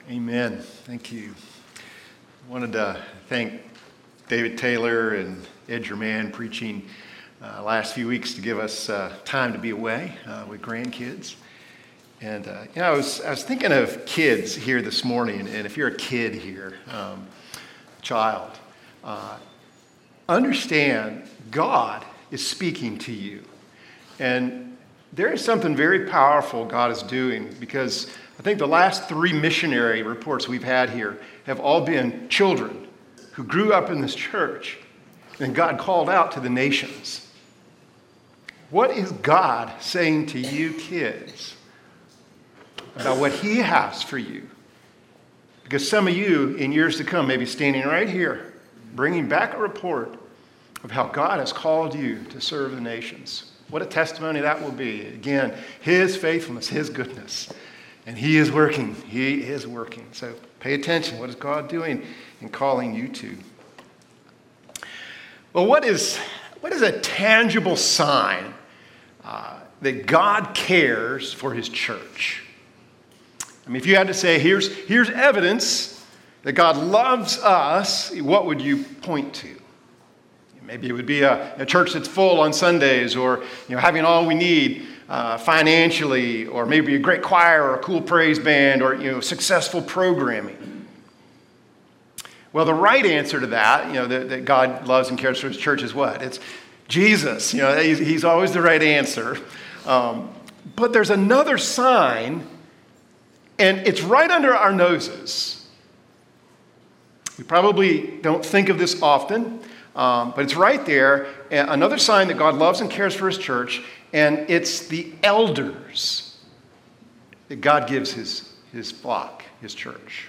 Amen. Thank you. I wanted to thank David Taylor and Ed German preaching last few weeks to give us time to be away with grandkids. And I was thinking of kids here this morning, and if you're a kid here, child, understand God is speaking to you. And there is something very powerful God is doing, because I think the last 3 missionary reports we've had here have all been children who grew up in this church and God called out to the nations. What is God saying to you kids about what He has for you? Because some of you in years to come may be standing right here bringing back a report of how God has called you to serve the nations. What a testimony that will be. Again, His faithfulness, His goodness. And He is working. He is working. So pay attention. What is God doing and calling you to? Well, what is a tangible sign that God cares for His church? I mean, if you had to say, here's evidence that God loves us, what would you point to? Maybe it would be a church that's full on Sundays, or having all we need financially, or maybe a great choir or a cool praise band, or successful programming. Well, the right answer to that, that God loves and cares for His church is what? It's Jesus. He's always the right answer. But there's another sign, and it's right under our noses. We probably don't think of this often. But it's right there, another sign that God loves and cares for His church, and it's the elders that God gives His flock, His church.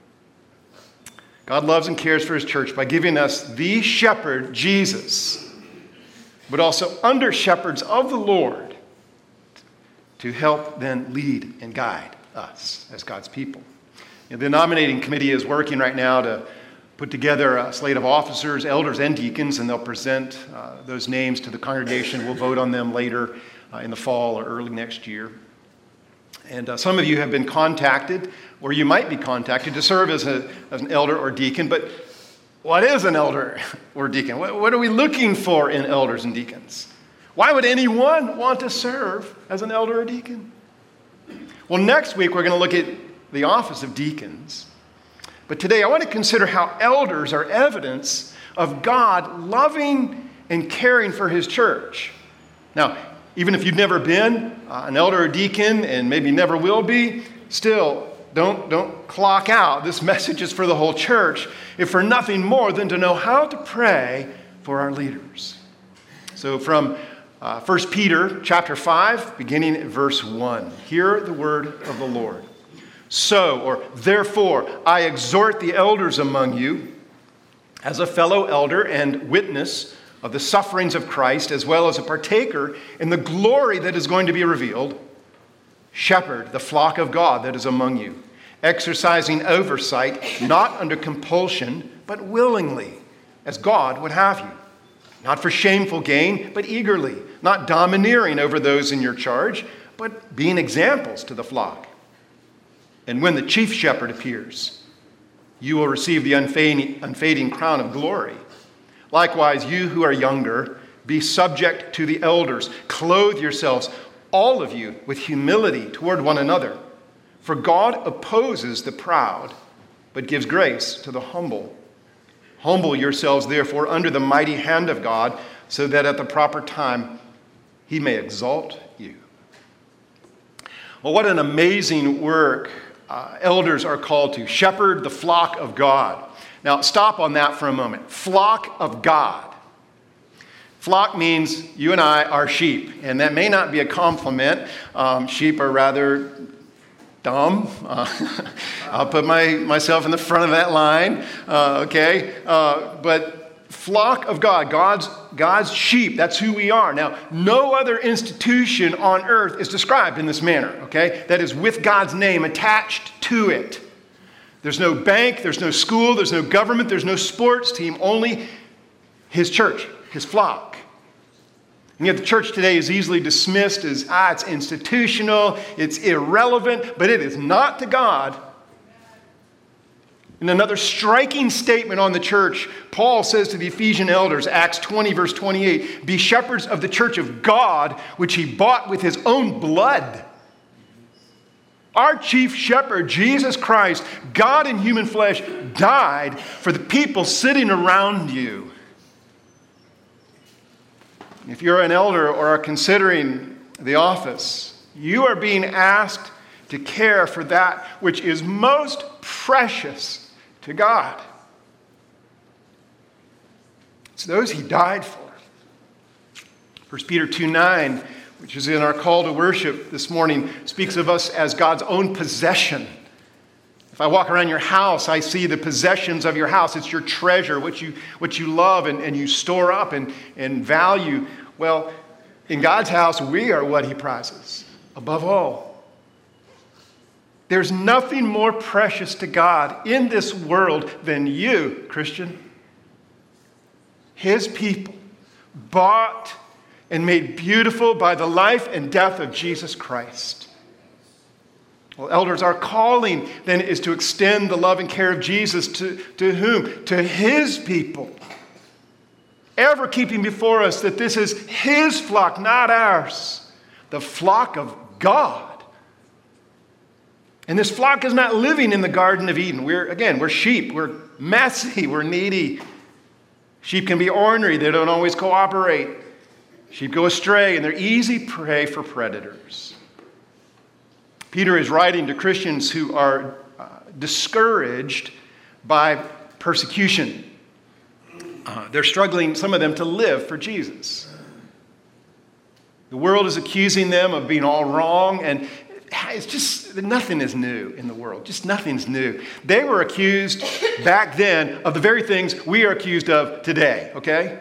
God loves and cares for His church by giving us the shepherd, Jesus, but also under shepherds of the Lord to help then lead and guide us as God's people. The nominating committee is working right now to put together a slate of officers, elders, and deacons, and they'll present those names to the congregation. We'll vote on them later in the fall or early next year. And some of you have been contacted, or you might be contacted, to serve as an elder or deacon. But what is an elder or deacon? What are we looking for in elders and deacons? Why would anyone want to serve as an elder or deacon? Well, next week we're going to look at the office of deacons. But today I want to consider how elders are evidence of God loving and caring for His church. Now, even if you've never been an elder or deacon, and maybe never will be, still don't clock out. This message is for the whole church, if for nothing more than to know how to pray for our leaders. So from 1 Peter chapter 5, beginning at verse 1, hear the word of the Lord. So, or therefore, I exhort the elders among you, as a fellow elder and witness of the sufferings of Christ, as well as a partaker in the glory that is going to be revealed, shepherd the flock of God that is among you, exercising oversight, not under compulsion, but willingly, as God would have you, not for shameful gain, but eagerly, not domineering over those in your charge, but being examples to the flock. And when the chief shepherd appears, you will receive the unfading crown of glory. Likewise, you who are younger, be subject to the elders. Clothe yourselves, all of you, with humility toward one another. For God opposes the proud, but gives grace to the humble. Humble yourselves, therefore, under the mighty hand of God, so that at the proper time He may exalt you. Well, what an amazing work elders are called to. Shepherd the flock of God. Now, stop on that for a moment. Flock of God. Flock means you and I are sheep, and that may not be a compliment. Sheep are rather dumb. I'll put myself in the front of that line, okay? But flock of God, God's sheep, that's who we are. Now, no other institution on earth is described in this manner, okay? That is with God's name attached to it. There's no bank, there's no school, there's no government, there's no sports team, only His church, His flock. And yet the church today is easily dismissed as, it's institutional, it's irrelevant, but it is not to God. In another striking statement on the church, Paul says to the Ephesian elders, Acts 20, verse 28, "Be shepherds of the church of God, which he bought with his own blood." Our chief shepherd, Jesus Christ, God in human flesh, died for the people sitting around you. If you're an elder or are considering the office, you are being asked to care for that which is most precious to God. It's those he died for. 1 Peter 2:9, which is in our call to worship this morning, speaks of us as God's own possession. If I walk around your house, I see the possessions of your house. It's your treasure, what you love and you store up and value. Well, in God's house, we are what he prizes above all. There's nothing more precious to God in this world than you, Christian. His people, bought and made beautiful by the life and death of Jesus Christ. Well, elders, our calling then is to extend the love and care of Jesus to whom? To his people. Ever keeping before us that this is his flock, not ours. The flock of God. And this flock is not living in the Garden of Eden. We're sheep. We're messy. We're needy. Sheep can be ornery. They don't always cooperate. Sheep go astray, and they're easy prey for predators. Peter is writing to Christians who are discouraged by persecution. They're struggling, some of them, to live for Jesus. The world is accusing them of being all wrong, and it's just, nothing is new in the world. Just nothing's new. They were accused back then of the very things we are accused of today, okay?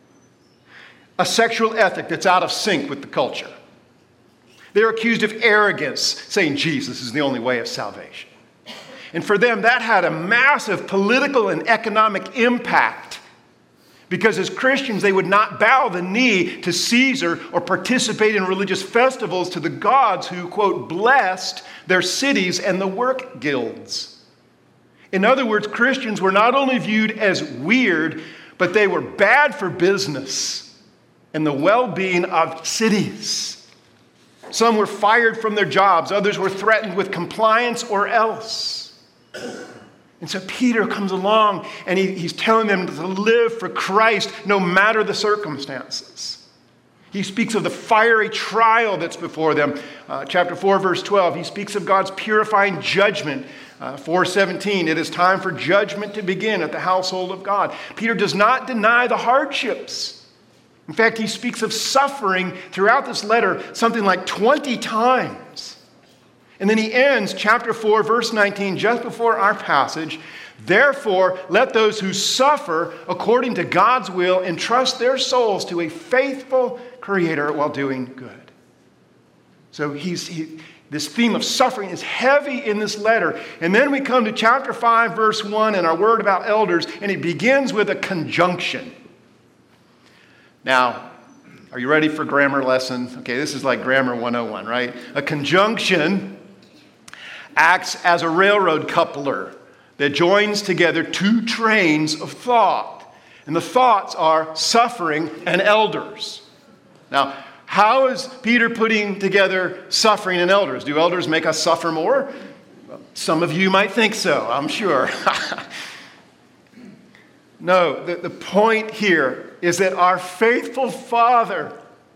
A sexual ethic that's out of sync with the culture. They're accused of arrogance, saying Jesus is the only way of salvation. And for them, that had a massive political and economic impact. Because as Christians, they would not bow the knee to Caesar or participate in religious festivals to the gods who, quote, blessed their cities and the work guilds. In other words, Christians were not only viewed as weird, but they were bad for business and the well-being of cities. Some were fired from their jobs. Others were threatened with compliance or else. And so Peter comes along and he's telling them to live for Christ no matter the circumstances. He speaks of the fiery trial that's before them. Chapter 4, verse 12, he speaks of God's purifying judgment. 4:17, it is time for judgment to begin at the household of God. Peter does not deny the hardships. In fact, he speaks of suffering throughout this letter something like 20 times. And then he ends chapter 4, verse 19, just before our passage. Therefore, let those who suffer according to God's will entrust their souls to a faithful Creator while doing good. So this theme of suffering is heavy in this letter. And then we come to chapter 5, verse 1, and our word about elders, and it begins with a conjunction. Now, are you ready for grammar lesson? Okay, this is like grammar 101, right? A conjunction acts as a railroad coupler that joins together two trains of thought. And the thoughts are suffering and elders. Now, how is Peter putting together suffering and elders? Do elders make us suffer more? Well, some of you might think so, I'm sure. No, the point here is that our faithful Father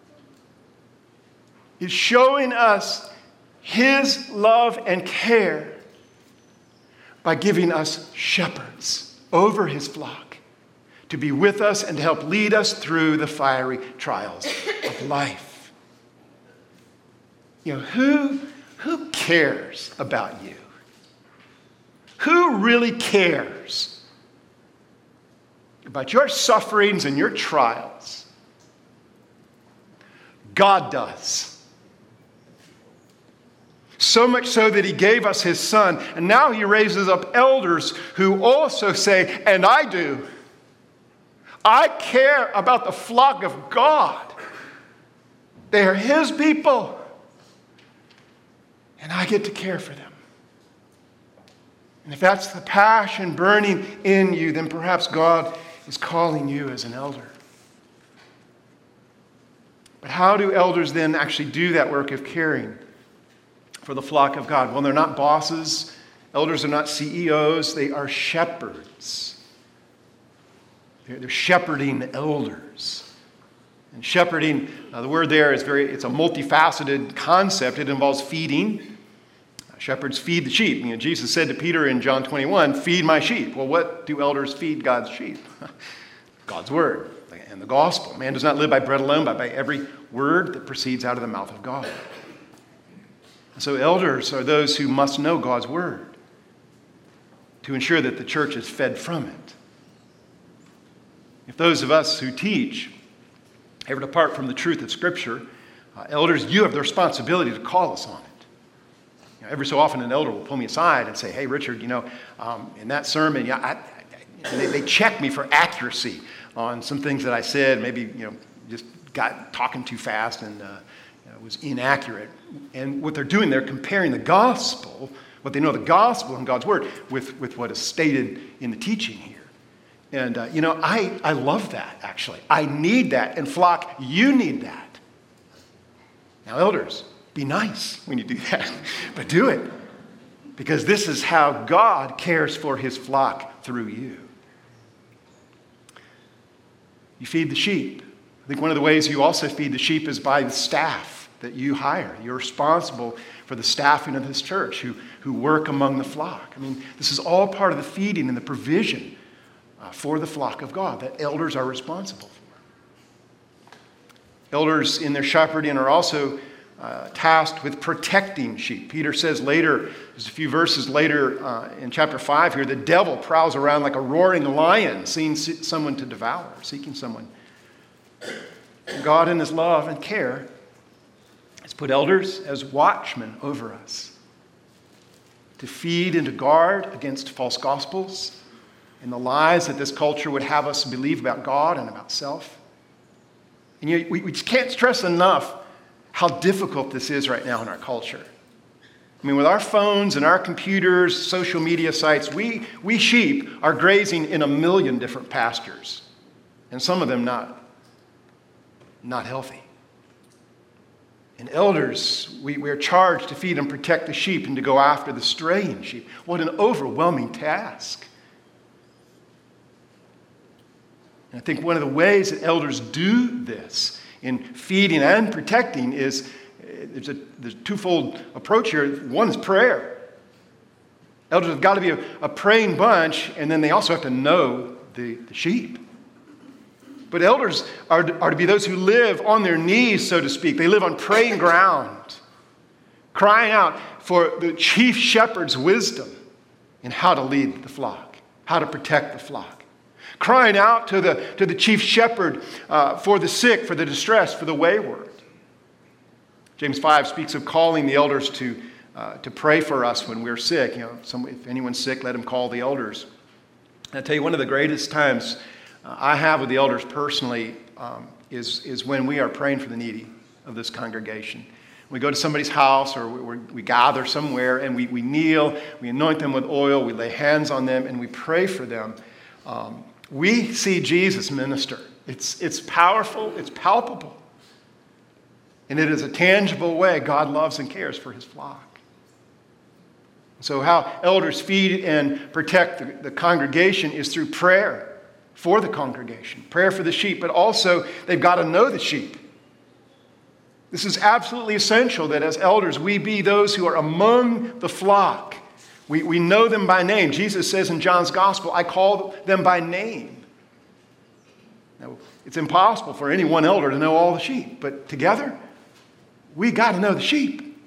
is showing us his love and care by giving us shepherds over his flock to be with us and to help lead us through the fiery trials of life. You know, who cares about you? Who really cares about your sufferings and your trials? God does. So much so that he gave us his son. And now he raises up elders who also say, and I do. I care about the flock of God. They are his people. And I get to care for them. And if that's the passion burning in you, then perhaps God is calling you as an elder. But how do elders then actually do that work of caring for the flock of God? Well, they're not bosses. Elders are not CEOs. They are shepherds. They're shepherding elders. And shepherding, the word there is it's a multifaceted concept. It involves feeding. Shepherds feed the sheep. Jesus said to Peter in John 21, "Feed my sheep." Well, what do elders feed God's sheep? God's word and the gospel. Man does not live by bread alone, but by every word that proceeds out of the mouth of God. So elders are those who must know God's word to ensure that the church is fed from it. If those of us who teach ever depart from the truth of Scripture, elders, you have the responsibility to call us on it. Every so often an elder will pull me aside and say, "Hey, Richard, in that sermon, they check me for accuracy on some things that I said, maybe, just got talking too fast and was inaccurate." And what they're doing, they're comparing the gospel, what they know of the gospel and God's word, with what is stated in the teaching here. And, I love that, actually. I need that. And flock, you need that. Now, elders, be nice when you do that, but do it. Because this is how God cares for his flock through you. You feed the sheep. I think one of the ways you also feed the sheep is by the staff that you hire. You're responsible for the staffing of this church who work among the flock. This is all part of the feeding and the provision for the flock of God that elders are responsible for. Elders in their shepherding are also tasked with protecting sheep. Peter says later, just a few verses later in chapter 5 here, the devil prowls around like a roaring lion, seeking someone to devour. And God in his love and care has put elders as watchmen over us to feed and to guard against false gospels and the lies that this culture would have us believe about God and about self. And we just can't stress enough how difficult this is right now in our culture. With our phones and our computers, social media sites, we sheep are grazing in a million different pastures, and some of them not healthy. And elders, we are charged to feed and protect the sheep and to go after the straying sheep. What an overwhelming task. And I think one of the ways that elders do this in feeding and protecting is there's a twofold approach here. One is prayer. Elders have got to be a praying bunch, and then they also have to know the sheep. But elders are to be those who live on their knees, so to speak. They live on praying ground, crying out for the chief shepherd's wisdom in how to lead the flock, how to protect the flock. Crying out to the chief shepherd for the sick, for the distressed, for the wayward. James 5 speaks of calling the elders to pray for us when we're sick. If anyone's sick, let him call the elders. And I tell you, one of the greatest times I have with the elders personally is when we are praying for the needy of this congregation. We go to somebody's house or we gather somewhere and we kneel, we anoint them with oil, we lay hands on them, and we pray for them. We see Jesus minister. It's powerful, it's palpable. And it is a tangible way God loves and cares for his flock. So how elders feed and protect the congregation is through prayer for the congregation, prayer for the sheep, but also they've got to know the sheep. This is absolutely essential that as elders we be those who are among the flock. We know them by name. Jesus says in John's gospel, "I call them by name." Now, it's impossible for any one elder to know all the sheep, but together, we got to know the sheep.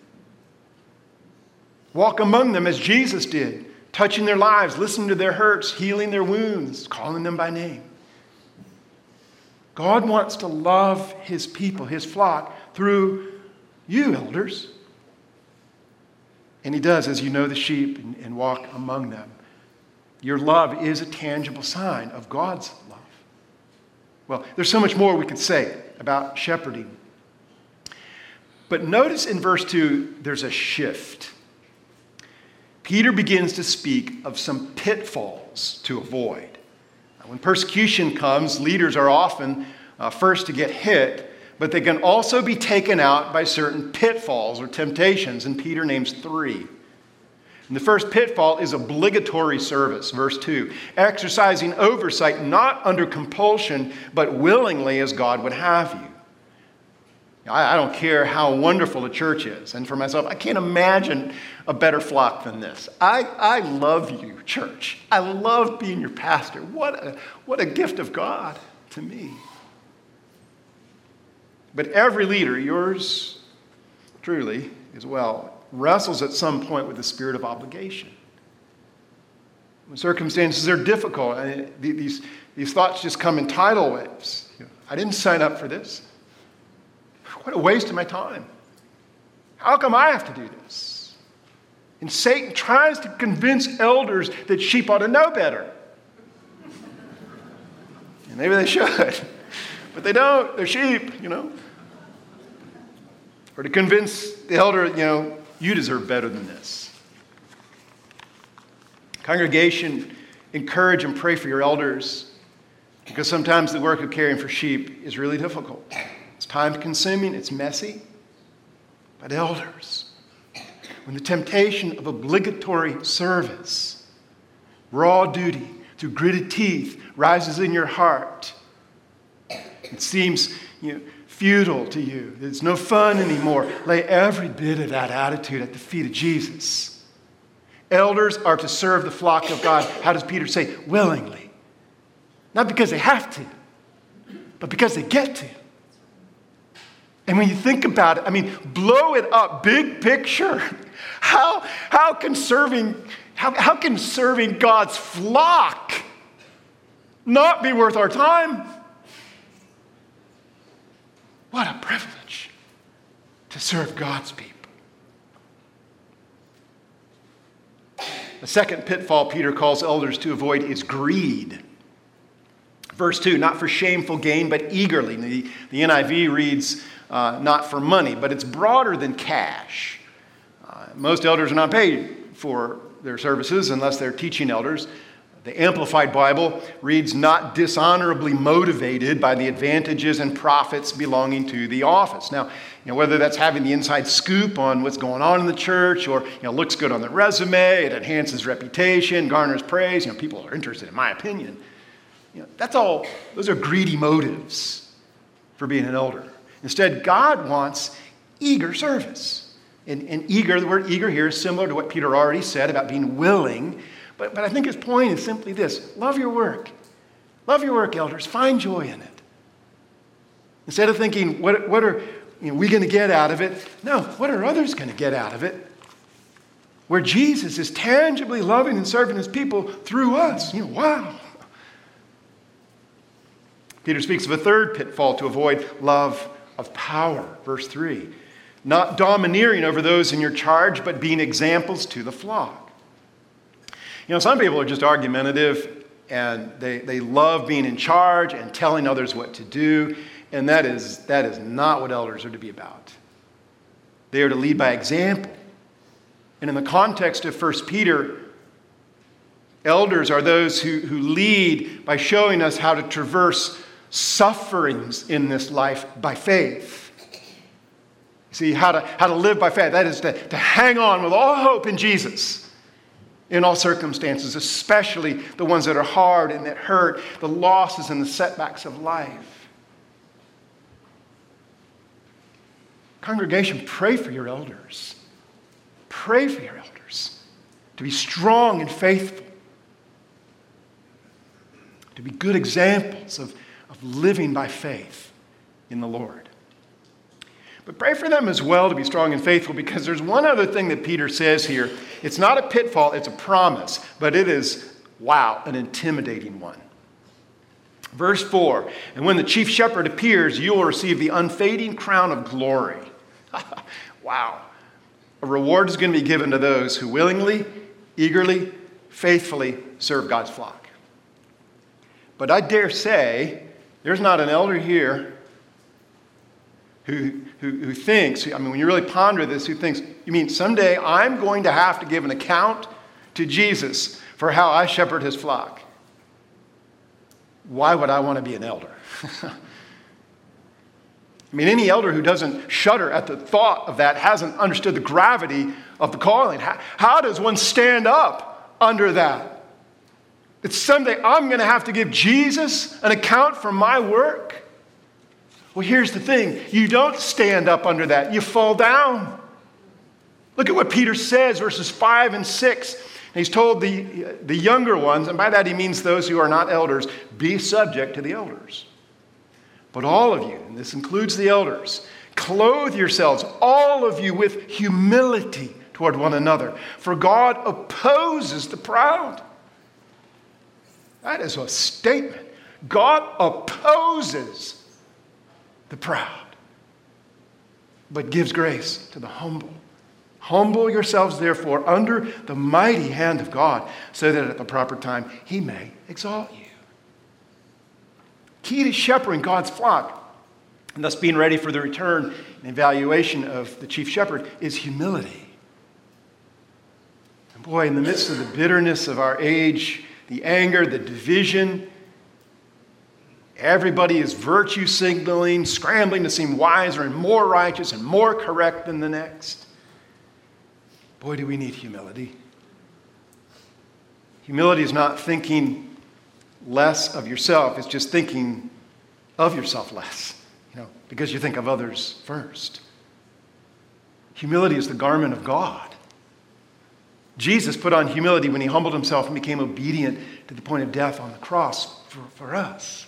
Walk among them as Jesus did, touching their lives, listening to their hurts, healing their wounds, calling them by name. God wants to love his people, his flock, through you, elders. And he does as you know the sheep and walk among them. Your love is a tangible sign of God's love. Well, there's so much more we could say about shepherding. But notice in verse 2, there's a shift. Peter begins to speak of some pitfalls to avoid. When persecution comes, leaders are often first to get hit, but they can also be taken out by certain pitfalls or temptations, and Peter names 3. And the first pitfall is obligatory service, verse 2. Exercising oversight not under compulsion, but willingly as God would have you. I don't care how wonderful a church is. And for myself, I can't imagine a better flock than this. I love you, church. I love being your pastor. What a gift of God to me. But every leader, yours truly as well, wrestles at some point with the spirit of obligation. When circumstances are difficult, these thoughts just come in tidal waves. I didn't sign up for this. What a waste of my time. How come I have to do this? And Satan tries to convince elders that sheep ought to know better. And maybe they should, but they don't. They're sheep, Or to convince the elder, you deserve better than this. Congregation, encourage and pray for your elders, because sometimes the work of caring for sheep is really difficult. It's time-consuming, it's messy. But elders, when the temptation of obligatory service, raw duty, through gritted teeth, rises in your heart, it seems futile to you, it's no fun anymore, lay every bit of that attitude at the feet of Jesus. Elders are to serve the flock of God. How does Peter say? Willingly. Not because they have to, but because they get to. And when you think about it, blow it up, big picture. How can serving God's flock not be worth our time? What a privilege to serve God's people. The second pitfall Peter calls elders to avoid is greed. Verse 2, not for shameful gain, but eagerly. The NIV reads, not for money, but it's broader than cash. Most elders are not paid for their services unless they're teaching elders. The Amplified Bible reads, not dishonorably motivated by the advantages and profits belonging to the office. Now, whether that's having the inside scoop on what's going on in the church, or looks good on the resume, it enhances reputation, garners praise. People are interested in my opinion. That's all. Those are greedy motives for being an elder. Instead, God wants eager service. And eager, the word eager here is similar to what Peter already said about being willing. But I think his point is simply this. Love your work. Love your work, elders. Find joy in it. Instead of thinking, what are we going to get out of it? No, what are others going to get out of it? Where Jesus is tangibly loving and serving his people through us. Wow. Peter speaks of a third pitfall to avoid: love of power. Verse 3. Not domineering over those in your charge, but being examples to the flock. Some people are just argumentative, and they love being in charge and telling others what to do, and that is not what elders are to be about. They are to lead by example. And in the context of 1 Peter, elders are those who lead by showing us how to traverse sufferings in this life by faith. See, how to live by faith. That is to hang on with all hope in Jesus in all circumstances, especially the ones that are hard and that hurt, the losses and the setbacks of life. Congregation, pray for your elders. Pray for your elders to be strong and faithful, to be good examples of living by faith in the Lord. But pray for them as well to be strong and faithful, because there's one other thing that Peter says here. It's not a pitfall, it's a promise, but it is, an intimidating one. Verse 4, and when the chief shepherd appears, you will receive the unfading crown of glory. Wow. A reward is going to be given to those who willingly, eagerly, faithfully serve God's flock. But I dare say, there's not an elder here who thinks, when you really ponder this, who thinks, you mean someday I'm going to have to give an account to Jesus for how I shepherd his flock, why would I want to be an elder? I mean, any elder who doesn't shudder at the thought of that hasn't understood the gravity of the calling. How does one stand up under that? It's someday I'm going to have to give Jesus an account for my work. Well, here's the thing. You don't stand up under that. You fall down. Look at what Peter says, verses 5 and 6. He's told the younger ones, and by that he means those who are not elders, be subject to the elders. But all of you, and this includes the elders, clothe yourselves, all of you, with humility toward one another. For God opposes the proud. That is a statement. God opposes the proud, but gives grace to the humble. Humble yourselves, therefore, under the mighty hand of God, so that at the proper time he may exalt you. Key to shepherding God's flock, and thus being ready for the return and evaluation of the chief shepherd, is humility. And boy, in the midst of the bitterness of our age, the anger, the division, everybody is virtue signaling, scrambling to seem wiser and more righteous and more correct than the next. Boy, do we need humility. Humility is not thinking less of yourself. It's just thinking of yourself less, because you think of others first. Humility is the garment of God. Jesus put on humility when he humbled himself and became obedient to the point of death on the cross for us.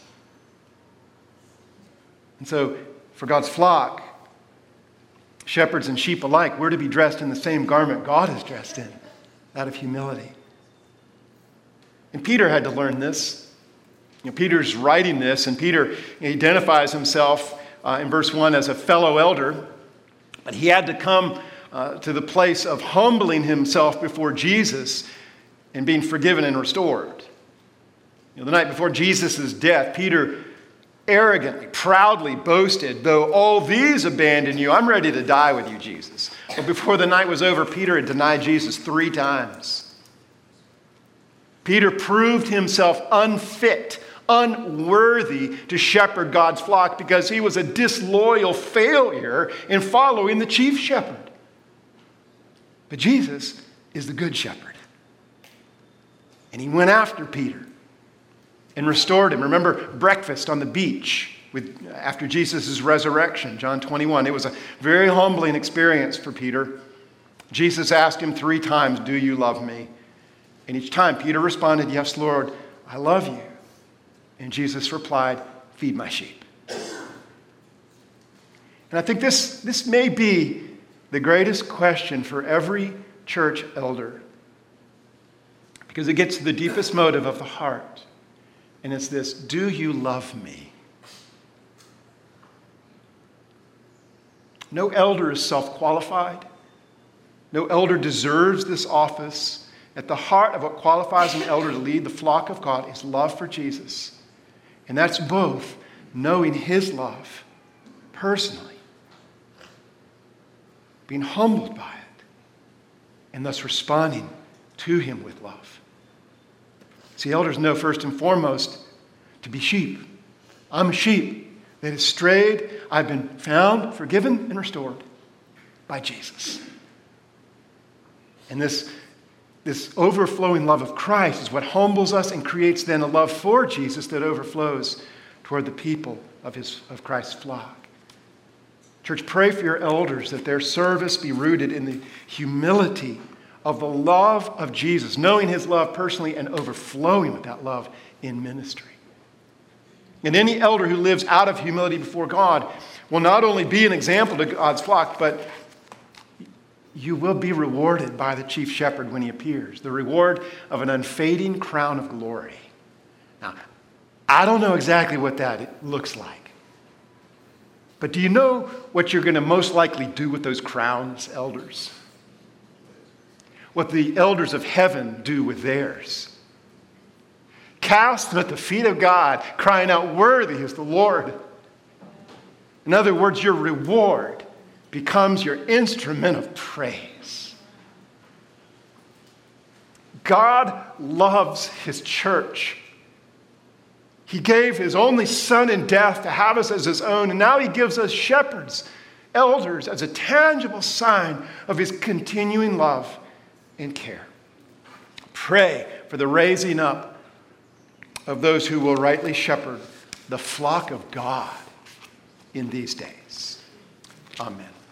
And so, for God's flock, shepherds and sheep alike, we're to be dressed in the same garment God is dressed in, that of humility. And Peter had to learn this. Peter's writing this, and Peter identifies himself in verse 1 as a fellow elder, but he had to come to the place of humbling himself before Jesus and being forgiven and restored. The night before Jesus' death, Peter arrogantly, proudly boasted, though all these abandon you, I'm ready to die with you, Jesus. But before the night was over, Peter had denied Jesus 3 times. Peter proved himself unfit, unworthy to shepherd God's flock because he was a disloyal failure in following the chief shepherd. But Jesus is the good shepherd. And he went after Peter and restored him. Remember breakfast on the beach after Jesus' resurrection, John 21. It was a very humbling experience for Peter. Jesus asked him 3 times, "Do you love me?" And each time Peter responded, "Yes, Lord, I love you." And Jesus replied, "Feed my sheep." And I think this may be the greatest question for every church elder, because it gets to the deepest motive of the heart. And it's this: do you love me? No elder is self-qualified. No elder deserves this office. At the heart of what qualifies an elder to lead the flock of God is love for Jesus. And that's both knowing his love personally, being humbled by it, and thus responding to him with love. See, elders know first and foremost to be sheep. I'm a sheep that has strayed. I've been found, forgiven, and restored by Jesus. And this overflowing love of Christ is what humbles us and creates then a love for Jesus that overflows toward the people of Christ's flock. Church, pray for your elders that their service be rooted in the humility of the love of Jesus, knowing his love personally and overflowing with that love in ministry. And any elder who lives out of humility before God will not only be an example to God's flock, but you will be rewarded by the chief shepherd when he appears, the reward of an unfading crown of glory. Now, I don't know exactly what that looks like, but do you know what you're going to most likely do with those crowns, elders? What the elders of heaven do with theirs. Cast them at the feet of God, crying out, "Worthy is the Lord." In other words, your reward becomes your instrument of praise. God loves his church. He gave his only son in death to have us as his own, and now he gives us shepherds, elders, as a tangible sign of his continuing love and care. Pray for the raising up of those who will rightly shepherd the flock of God in these days. Amen.